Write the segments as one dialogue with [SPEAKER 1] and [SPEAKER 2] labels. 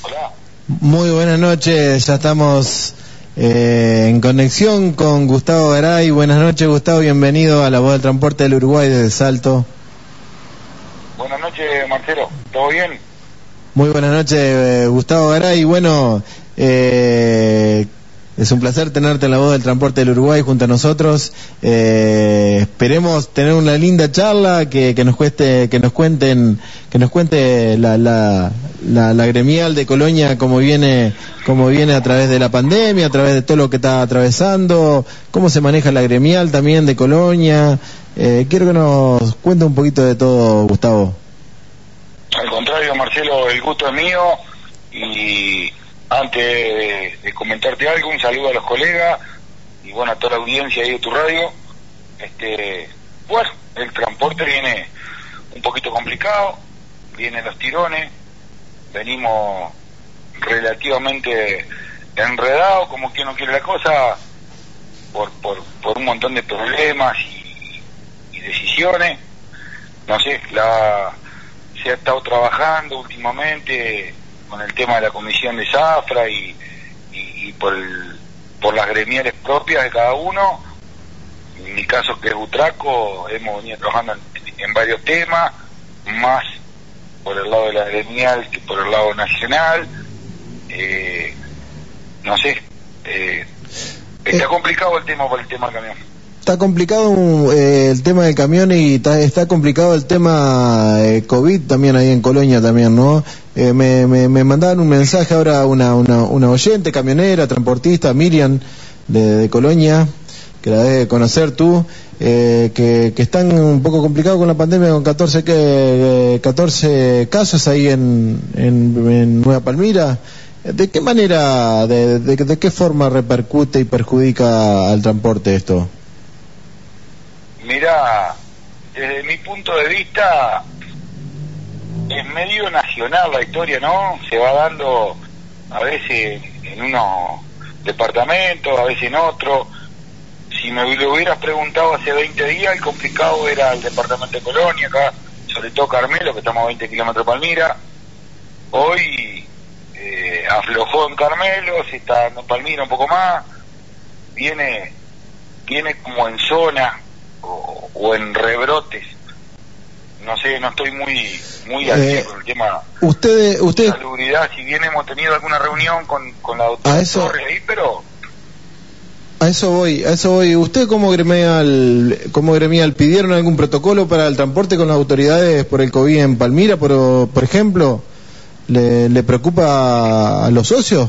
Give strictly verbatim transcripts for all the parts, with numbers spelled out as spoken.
[SPEAKER 1] Hola.
[SPEAKER 2] Muy buenas noches, ya estamos eh, en conexión con Gustavo Garay. Buenas noches, Gustavo, bienvenido a La Voz del Transporte del Uruguay desde Salto.
[SPEAKER 1] Buenas noches, Marcelo, ¿todo bien?
[SPEAKER 2] Muy buenas noches, eh, Gustavo Garay. Bueno, eh, es un placer tenerte en La Voz del Transporte del Uruguay junto a nosotros. Eh, esperemos tener una linda charla, que, que nos cueste, que nos cuenten, que nos cuente la, la, la, la gremial de Colonia cómo viene, cómo viene a través de la pandemia, a través de todo lo que está atravesando, cómo se maneja la gremial también de Colonia. Eh, quiero que nos cuente un poquito de todo, Gustavo.
[SPEAKER 1] Al contrario, Marcelo, el gusto es mío. Y antes de, de comentarte algo, un saludo a los colegas y bueno, a toda la audiencia ahí de tu radio. Este, bueno, el transporte viene un poquito complicado, vienen los tirones, venimos relativamente enredados, como quien no quiere la cosa, por, por, por un montón de problemas y, y decisiones. No sé, la, se ha estado trabajando últimamente con el tema de la comisión de Zafra y, y, y por, el, por las gremiales propias de cada uno. En mi caso, que es Utraco, hemos venido trabajando en, en varios temas, más por el lado de la gremial que por el lado nacional. Eh, no sé, eh, está eh, complicado el tema por el tema del camión.
[SPEAKER 2] Está complicado eh, el tema del camión y está, está complicado el tema eh, COVID también ahí en Colonia también, ¿no? Eh, me, me, me mandaban un mensaje ahora una, una, una oyente, camionera, transportista, Miriam, de, de Colonia, que la debes conocer tú, eh, que, que están un poco complicados con la pandemia, con catorce, que, eh, catorce casos ahí en, en, en Nueva Palmira. ¿De qué manera, de, de, de qué forma repercute y perjudica al transporte esto?
[SPEAKER 1] Mira, desde mi punto de vista es medio nacional la historia, ¿no? Se va dando a veces en unos departamentos, a veces en otros. Si me lo hubieras preguntado hace veinte días, el complicado era el departamento de Colonia, acá, sobre todo Carmelo, que estamos a veinte kilómetros de Palmira. Hoy eh, aflojó en Carmelo, se está dando en Palmira un poco más, viene, viene como en zona o, o en rebrotes. No sé, no estoy muy muy al día eh, con el tema
[SPEAKER 2] usted, usted...
[SPEAKER 1] de salubridad. Si bien hemos tenido alguna reunión con, con la doctora
[SPEAKER 2] eso...
[SPEAKER 1] Torres ahí, pero...
[SPEAKER 2] A eso voy, a eso voy. ¿Usted como gremial, como gremial pidieron algún protocolo para el transporte con las autoridades por el COVID en Palmira, por, por ejemplo? ¿Le, le preocupa a los socios?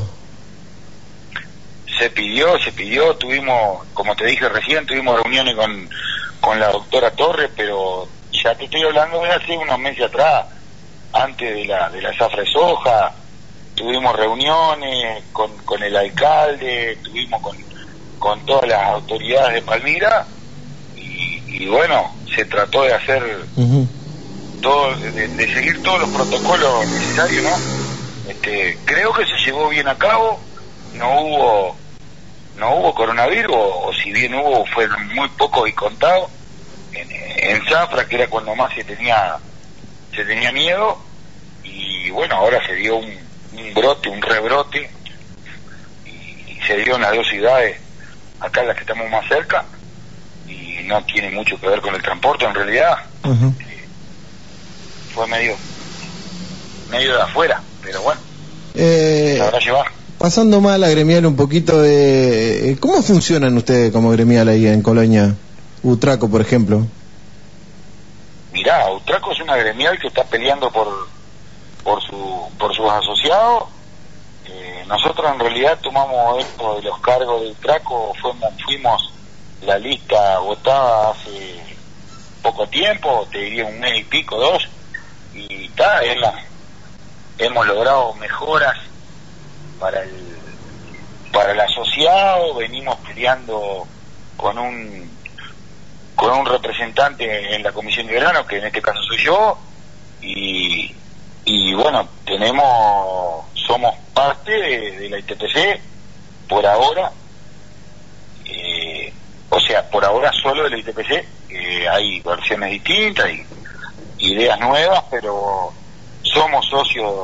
[SPEAKER 1] Se pidió, se pidió, tuvimos, como te dije recién, tuvimos reuniones con, con la doctora Torres, pero ya te estoy hablando de hace unos meses atrás, antes de la de la zafra de soja, tuvimos reuniones con, con el alcalde, tuvimos con, con todas las autoridades de Palmira, y, y bueno, se trató de hacer uh-huh. todo, de, de seguir todos los protocolos necesarios, ¿no? Este, creo que se llevó bien a cabo, no hubo no hubo coronavirus, o, o si bien hubo, fue muy poco y contado en, en Zafra, que era cuando más se tenía se tenía miedo, y bueno, ahora se dio un, un brote, un rebrote, y, y se dio en las dos ciudades, acá las que estamos más cerca, y no tiene mucho que ver con el transporte en realidad. Uh-huh. eh, fue medio medio de afuera, pero bueno,
[SPEAKER 2] eh...
[SPEAKER 1] se habrá llevado.
[SPEAKER 2] Pasando más a la gremial un poquito, de ¿cómo funcionan ustedes como gremial ahí en Colonia? Utraco, por ejemplo.
[SPEAKER 1] Mirá, Utraco es una gremial que está peleando por por su por sus asociados. Eh, nosotros en realidad tomamos esto de los cargos de Utraco, fuimos, fuimos la lista votada hace poco tiempo, te diría un mes y pico, dos, y está, hemos logrado mejoras para el para el asociado, venimos peleando con un con un representante en la comisión de grano, que en este caso soy yo, y y bueno, tenemos somos parte de, de la I T P C por ahora, eh, o sea, por ahora solo de la I T P C, eh, hay versiones distintas y ideas nuevas, pero somos socios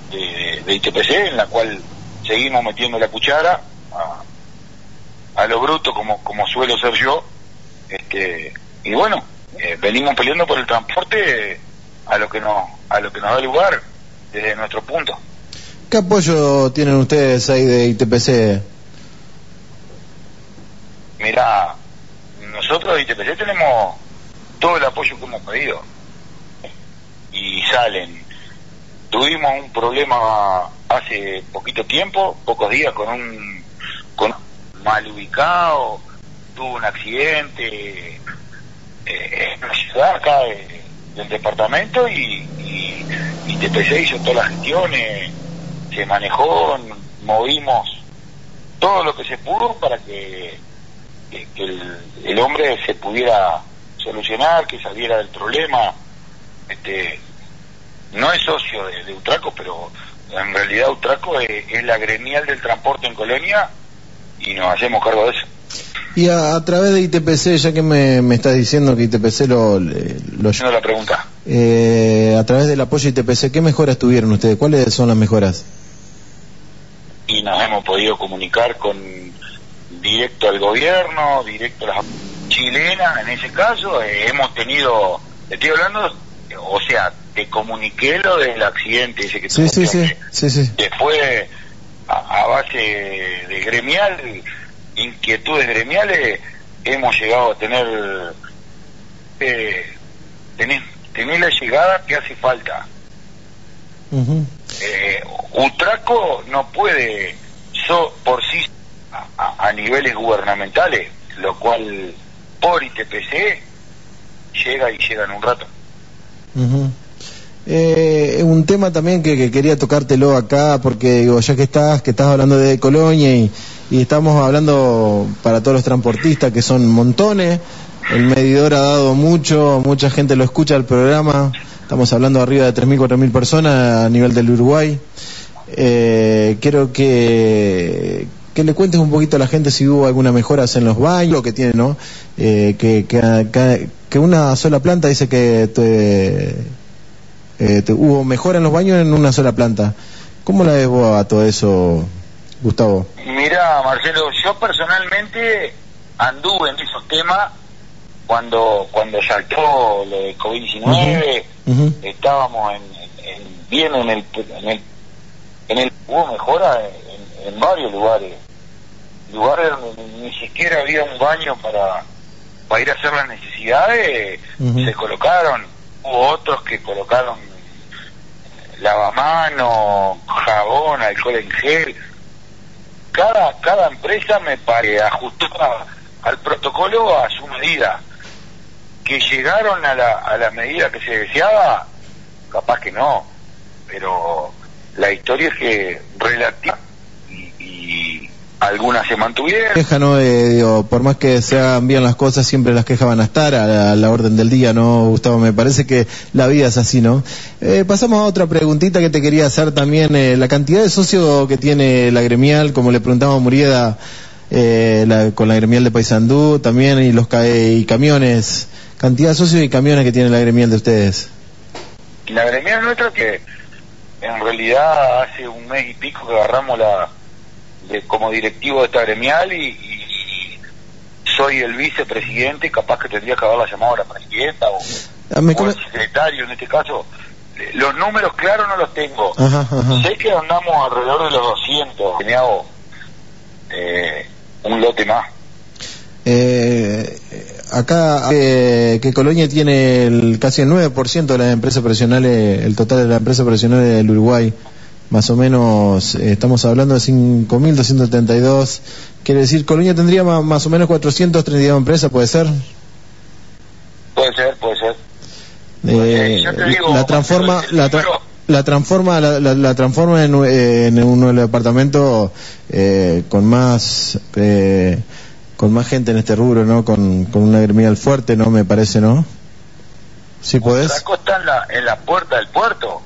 [SPEAKER 1] de, de I T P C, en la cual seguimos metiendo la cuchara a, a lo bruto, como como suelo ser yo, este y bueno, eh, venimos peleando por el transporte a lo que nos a lo que nos da lugar desde nuestro punto.
[SPEAKER 2] ¿Qué apoyo tienen ustedes ahí de I T P C?
[SPEAKER 1] Mirá, nosotros de I T P C tenemos todo el apoyo que hemos pedido y salen. Tuvimos un problema hace poquito tiempo, pocos días, con un con mal ubicado, tuvo un accidente eh, en la ciudad acá de, del departamento y, y I T P C hizo todas las gestiones, se manejó, movimos todo lo que se pudo para que, que, que el, el hombre se pudiera solucionar, que saliera del problema. Este no es socio de, de Utraco, pero en realidad Utraco es, es la gremial del transporte en Colonia y nos hacemos cargo de eso.
[SPEAKER 2] Y a, a través de I T P C, ya que me, me estás diciendo que I T P C lo... lo
[SPEAKER 1] no la pregunta.
[SPEAKER 2] Eh, a través del apoyo de I T P C, ¿qué mejoras tuvieron ustedes? ¿Cuáles son las mejoras?
[SPEAKER 1] Y nos hemos podido comunicar con directo al gobierno, directo a las chilenas, en ese caso, eh, hemos tenido, estoy hablando, o sea, te comuniqué lo del accidente ese que
[SPEAKER 2] sí, sí, sí,
[SPEAKER 1] que
[SPEAKER 2] sí, sí.
[SPEAKER 1] después, a, a base de gremial, inquietudes gremiales, hemos llegado a tener, eh, tener, tener la llegada que hace falta.
[SPEAKER 2] Uh-huh.
[SPEAKER 1] Eh, Utraco no puede so, por sí a, a, a niveles gubernamentales, lo cual por I T P C llega y llega en un rato.
[SPEAKER 2] Uh-huh. Eh, un tema también que, que quería tocártelo acá, porque digo, ya que estás, que estás hablando de Colonia y, y estamos hablando para todos los transportistas, que son montones, el medidor ha dado mucho, mucha gente lo escucha el programa, estamos hablando arriba de tres mil, cuatro mil personas a nivel del Uruguay. Eh, quiero que que le cuentes un poquito a la gente si hubo alguna mejoras en los baños, lo que tiene, ¿no? Eh, que, que, que una sola planta dice que te, eh, te, hubo mejora en los baños en una sola planta. ¿Cómo la ves vos a todo eso, Gustavo?
[SPEAKER 1] Mira, Marcelo, yo personalmente anduve en esos temas cuando cuando saltó lo de COVID diecinueve, uh-huh. Uh-huh. Estábamos en, en, bien en el, en el en el hubo mejora en, en varios lugares lugares donde ni siquiera había un baño para para ir a hacer las necesidades. Uh-huh. Se colocaron, hubo otros que colocaron lavamanos, jabón, alcohol en gel. Cada cada empresa me pare ajustó a, al protocolo a su medida. Que llegaron a la a la medida que se deseaba, capaz que no, pero la historia es que relativa y, y algunas se mantuvieron.
[SPEAKER 2] Queja, ¿no? Eh, digo, por más que se hagan bien las cosas, siempre las quejas van a estar a la, a la orden del día, ¿no, Gustavo? Me parece que la vida es así, ¿no? Eh, pasamos a otra preguntita que te quería hacer también. Eh, la cantidad de socios que tiene la gremial, como le preguntaba a Murieda, eh, la, con la gremial de Paysandú también, y los ca y camiones, cantidad de socios y camiones que tiene la gremial de ustedes.
[SPEAKER 1] La gremial nuestra, que en realidad hace un mes y pico que agarramos la de, como directivo de esta gremial y, y soy el vicepresidente, capaz que tendría que haberla llamado a la presidenta o, o el secretario en este caso. Los números claros no los tengo.
[SPEAKER 2] Ajá, ajá.
[SPEAKER 1] Sé que andamos alrededor de los doscientos, me hago eh, un lote más.
[SPEAKER 2] Eh, acá eh, que Colonia tiene el, casi el nueve por ciento de las empresas profesionales, el total de las empresas profesionales del Uruguay, más o menos, eh, estamos hablando de cinco mil doscientos setenta y dos, quiere decir Colonia tendría más, más o menos cuatrocientas treinta y dos empresas, ¿puede ser?
[SPEAKER 1] Puede ser, puede ser.
[SPEAKER 2] Eh,
[SPEAKER 1] pues, eh, digo,
[SPEAKER 2] la transforma, la, tra la transforma, la, la, la transforma en, eh, en uno de los departamentos eh, con más eh, con más gente en este rubro, ¿no? Con, con una gremial fuerte, ¿no? Me parece, ¿no? ¿Sí podés?
[SPEAKER 1] La costa está en la, en la puerta del puerto.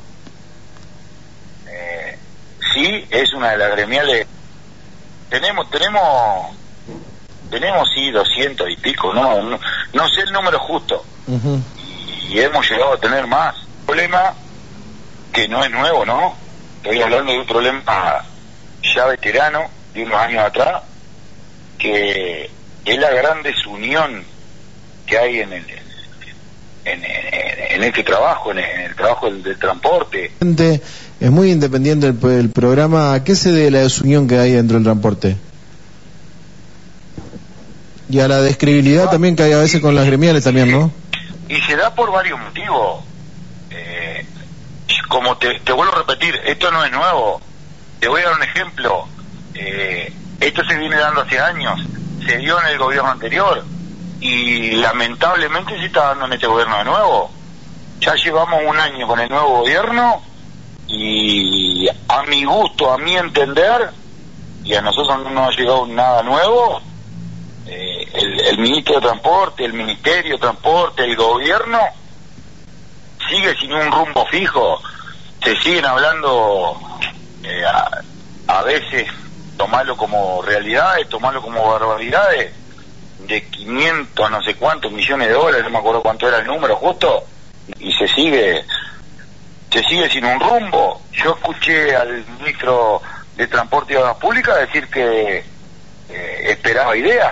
[SPEAKER 1] Eh, sí, es una de las gremiales. Tenemos, tenemos, tenemos sí, doscientos y pico, no, no, no sé el número justo.
[SPEAKER 2] Uh-huh.
[SPEAKER 1] Y hemos llegado a tener más. El problema, que no es nuevo, ¿no? estoy hablando de un problema ya veterano, de unos años atrás, que es la gran desunión que hay en el en, en, en este trabajo, en el, en el trabajo del, del transporte.
[SPEAKER 2] Es muy independiente el, el programa. ¿A qué se debe la desunión que hay dentro del transporte? Y a la descredibilidad ah, también que hay a veces y, con las gremiales también, ¿no?
[SPEAKER 1] Y se da por varios motivos. Eh, como te, te vuelvo a repetir, esto no es nuevo. Te voy a dar un ejemplo. Eh, esto se viene dando hace años. Se dio en el gobierno anterior y lamentablemente se está dando en este gobierno de nuevo. Ya llevamos un año con el nuevo gobierno y a mi gusto, a mi entender, y a nosotros no nos ha llegado nada nuevo. Eh, el, el ministro de Transporte, el Ministerio de Transporte, el gobierno sigue sin un rumbo fijo. Se siguen hablando eh, a, a veces, tomarlo como realidades, tomarlo como barbaridades, de quinientos no sé cuántos millones de dólares, no me acuerdo cuánto era el número justo, y se sigue se sigue sin un rumbo. Yo escuché al ministro de Transporte y Obras Públicas decir que eh, esperaba ideas.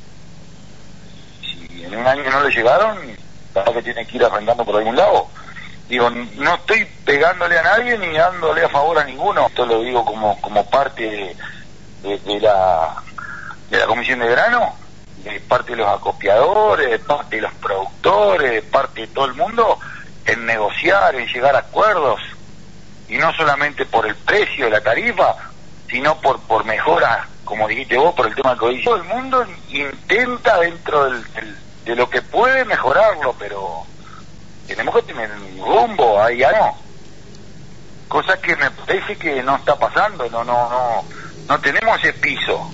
[SPEAKER 1] Si en un año no le llegaron, capaz que tiene que ir arrancando por algún lado. Digo, no estoy pegándole a nadie ni dándole a favor a ninguno. Esto lo digo como como parte de, de, de la de la Comisión de Grano, de parte de los acopiadores, de parte de los productores, de parte de todo el mundo, en negociar, en llegar a acuerdos, y no solamente por el precio de la tarifa, sino por por mejoras, como dijiste vos, por el tema del COVID. Todo el mundo intenta dentro del, del, de lo que puede mejorarlo, pero tenemos que tener un rumbo, ahí ya no. Cosa que me parece que no está pasando, no no no no tenemos ese piso.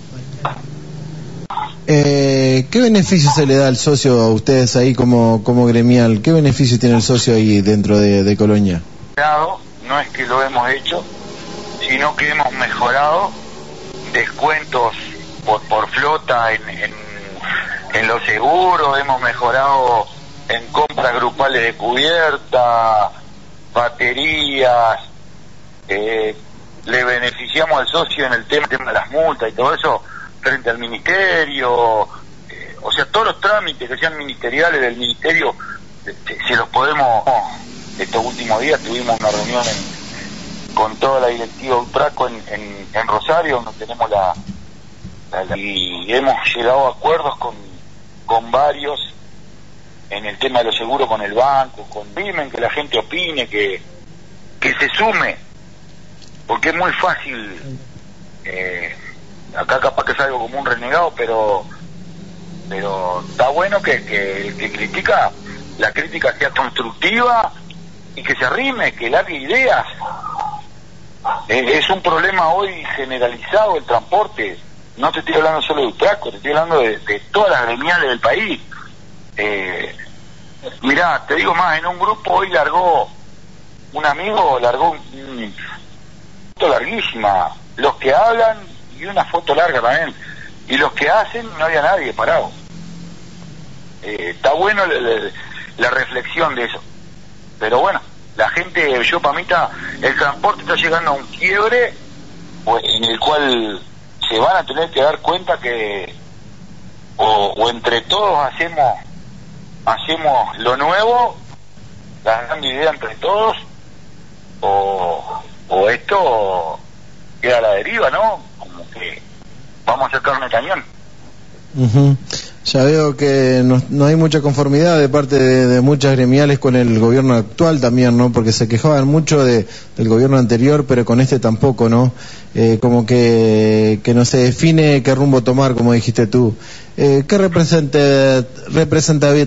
[SPEAKER 2] Eh, ¿Qué beneficio se le da al socio a ustedes ahí como como gremial? ¿Qué beneficio tiene el socio ahí dentro de, de Colonia?
[SPEAKER 1] No es que lo hemos hecho, sino que hemos mejorado descuentos por, por flota en, en, en los seguros, hemos mejorado en compras grupales de cubierta, baterías, eh, le beneficiamos al socio en el tema, tema de las multas y todo eso frente al ministerio, eh, o sea, todos los trámites que sean ministeriales del ministerio, eh, se los podemos. Estos últimos días tuvimos una reunión en, con toda la directiva Utraco en, en, en Rosario, donde tenemos la, la, la y hemos llegado a acuerdos con, con varios en el tema de los seguros, con el banco, con Vimen, que la gente opine, que que se sume, porque es muy fácil, eh, acá capaz que es algo como un renegado, pero pero está bueno que, que el que critica, la crítica sea constructiva y que se arrime, que largue ideas. Eh, es un problema hoy generalizado el transporte, no te estoy hablando solo de Utraco, te estoy hablando de, de todas las gremiales del país. Eh, mirá, te digo más, en un grupo hoy largó un amigo, largó una foto larguísima, los que hablan y una foto larga también, y los que hacen no había nadie parado. Eh, está bueno la, la, la reflexión de eso, pero bueno, la gente, yo para mí está, el transporte está llegando a un quiebre pues, en el cual se van a tener que dar cuenta que o, o entre todos hacemos hacemos lo nuevo, la gran idea entre todos, o, o esto queda a la deriva, ¿no? Como que vamos a sacar un cañón.
[SPEAKER 2] Uh-huh. Ya veo que no, no hay mucha conformidad de parte de, de muchas gremiales con el gobierno actual también, ¿no? Porque se quejaban mucho de, del gobierno anterior, pero con este tampoco, ¿no? Eh, como que, que no se define qué rumbo tomar, como dijiste tú. Eh, ¿Qué representa, representavi-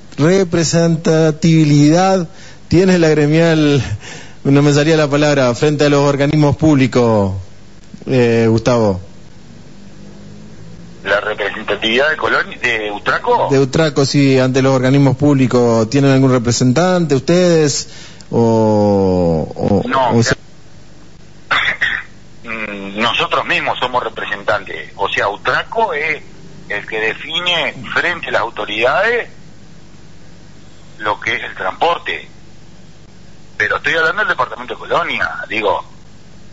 [SPEAKER 2] representatividad tiene la gremial, no me salía la palabra, frente a los organismos públicos, eh, Gustavo?
[SPEAKER 1] ¿La representatividad de Colonia, de Utraco?
[SPEAKER 2] De Utraco, sí, ante los organismos públicos. ¿Tienen algún representante ustedes? O, o
[SPEAKER 1] no,
[SPEAKER 2] o sea...
[SPEAKER 1] nosotros mismos somos representantes. O sea, Utraco es el que define frente a las autoridades lo que es el transporte. Pero estoy hablando del departamento de Colonia, digo,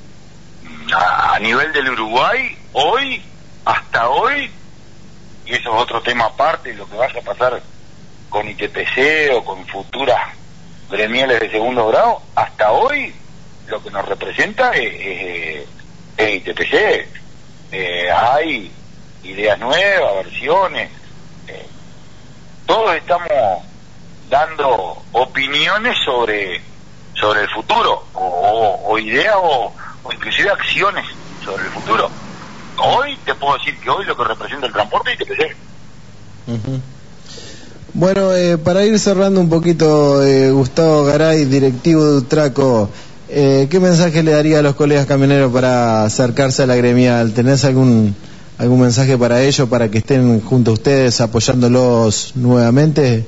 [SPEAKER 1] a nivel del Uruguay, hoy, hasta hoy, y eso es otro tema aparte, lo que vaya a pasar con I T P C o con futuras gremiales de segundo grado, hasta hoy lo que nos representa es, es, es I T P C. Eh, hay ideas nuevas, versiones, eh, todos estamos dando opiniones sobre sobre el futuro, o, o, o ideas o, o inclusive acciones sobre el futuro. Hoy te puedo decir que hoy lo que representa el transporte es I T P C.
[SPEAKER 2] Uh-huh. Bueno, eh, para ir cerrando un poquito, eh, Gustavo Garay, directivo de Utraco, eh, ¿qué mensaje le daría a los colegas camioneros para acercarse a la gremial? ¿Tenés algún algún mensaje para ellos, para que estén junto a ustedes apoyándolos nuevamente?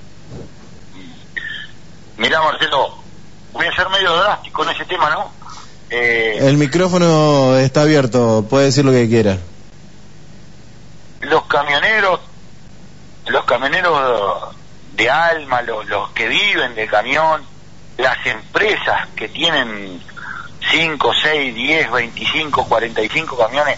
[SPEAKER 1] Mirá, Marcelo, voy a ser medio drástico en ese tema, ¿no? Eh,
[SPEAKER 2] El micrófono está abierto, puede decir lo que quiera.
[SPEAKER 1] Los camioneros, los camioneros de alma, los, los que viven de camión, las empresas que tienen cinco, seis, diez, veinticinco, cuarenta y cinco camiones.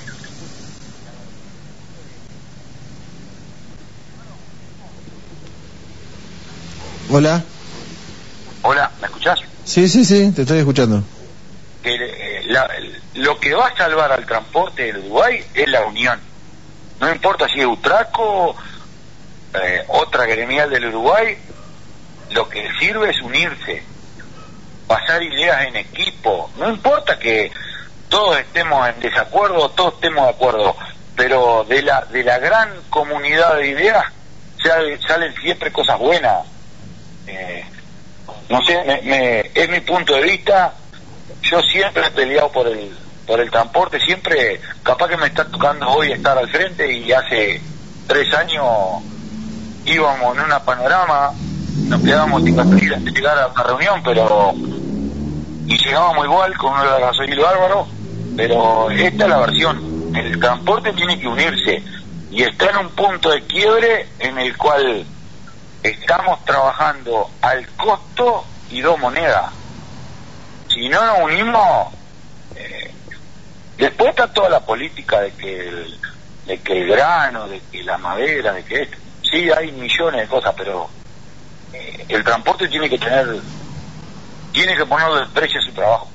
[SPEAKER 2] Hola.
[SPEAKER 1] Hola, ¿me escuchás?
[SPEAKER 2] Sí, sí, sí, te estoy escuchando.
[SPEAKER 1] Que, eh, la, lo que va a salvar al transporte del Uruguay es la unión. No importa si es Utraco, eh, otra gremial del Uruguay, lo que sirve es unirse, pasar ideas en equipo. No importa que todos estemos en desacuerdo, todos estemos de acuerdo, pero de la de la gran comunidad de ideas sale, salen siempre cosas buenas. Eh, no sé, me, me, es mi punto de vista. Yo siempre he peleado por el por el transporte, siempre, capaz que me está tocando hoy estar al frente, y hace tres años íbamos en una panorama, nos quedábamos sin gasolina antes de llegar a una reunión, pero y llegábamos igual con una gasolina bárbaro, pero esta es la versión. El transporte tiene que unirse y está en un punto de quiebre en el cual estamos trabajando al costo y dos monedas. Si no nos unimos, eh, después está toda la política de que el, de que el grano, de que la madera, de que esto. Sí, hay millones de cosas, pero eh, el transporte tiene que tener, tiene que ponerle el precio a su trabajo.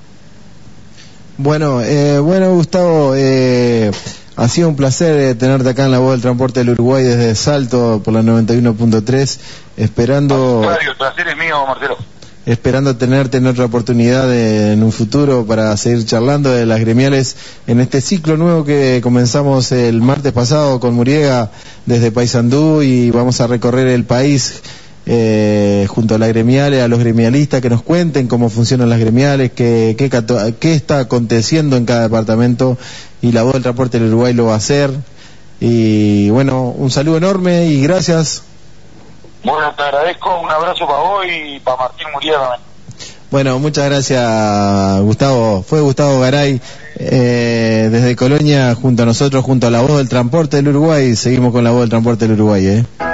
[SPEAKER 2] Bueno, eh, bueno, Gustavo, eh, ha sido un placer eh, tenerte acá en La Voz del Transporte del Uruguay desde Salto por la noventa y uno punto tres, esperando...
[SPEAKER 1] Claro, el placer es mío, Marcelo.
[SPEAKER 2] Esperando tenerte en otra oportunidad de, en un futuro para seguir charlando de las gremiales en este ciclo nuevo que comenzamos el martes pasado con Muriega desde Paysandú, y vamos a recorrer el país eh, junto a las gremiales, a los gremialistas, que nos cuenten cómo funcionan las gremiales, qué, qué, qué está aconteciendo en cada departamento, y La Voz del Transporte del Uruguay lo va a hacer. Y bueno, un saludo enorme y gracias.
[SPEAKER 1] Bueno, te agradezco, un abrazo para vos y para Martín Muriega también.
[SPEAKER 2] Bueno, muchas gracias, Gustavo. Fue Gustavo Garay eh, desde Colonia junto a nosotros, junto a La Voz del Transporte del Uruguay. Seguimos con La Voz del Transporte del Uruguay, ¿eh?